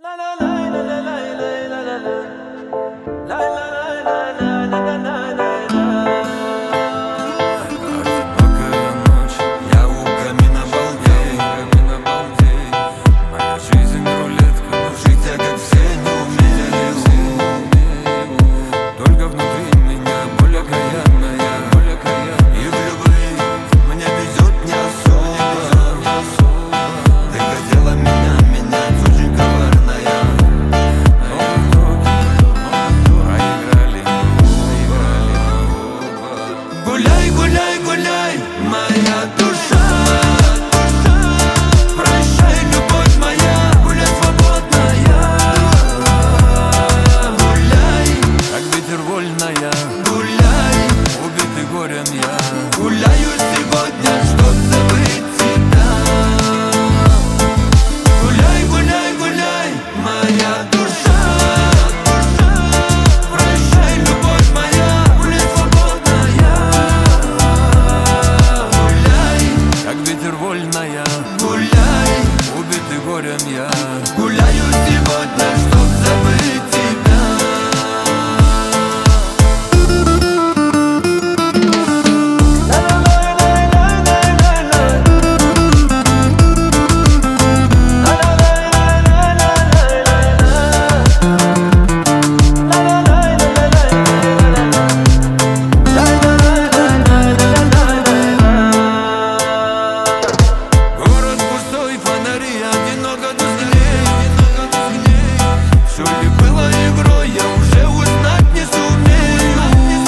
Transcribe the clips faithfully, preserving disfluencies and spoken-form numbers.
Гуляй, гуляй, гуляй, моя душа, прощай, любовь моя, гуляй свободная. Гуляй, как ветер вольная, гуляй, убитый горем я. Гуляю сегодня, чтоб забыть тебя. Гуляй, гуляй, гуляй, моя душа, прощай, любовь моя, гуляй свободная. Как ветер вольная, гуляй, убитый горем я. Гуляю сегодня, чтоб забыть тебя. Все ли было игрой, я уже узнать не сумею.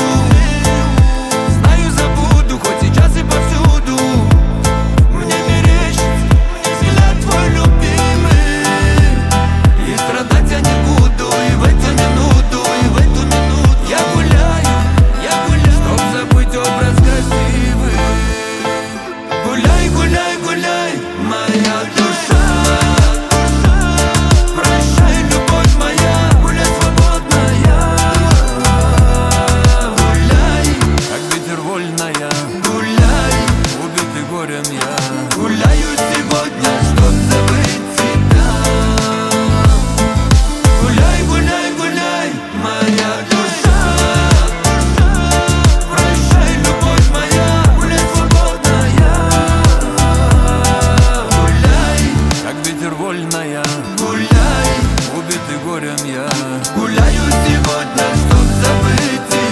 Знаю, забуду, хоть сейчас и повсюду. Мне мерещится взгляд твой любимый, и страдать я не буду. И в эту минуту, и в эту минуту я гуляю, я гуляю, чтоб забыть образ красивый. Гуляй, гуляй, гуляй, моя душа, прощай, любовь моя, гуляй свободная. Гуляй, как ветер вольная, гуляй, убитый горем я. Гуляю сегодня, чтоб забыть тебя. Гуляй, гуляй, гуляй, моя душа, прощай, любовь моя, гуляй свободная. Гуляй, как ветер вольная, гуляй, убитый горем я. Гуляю сегодня, чтоб забыть тебя.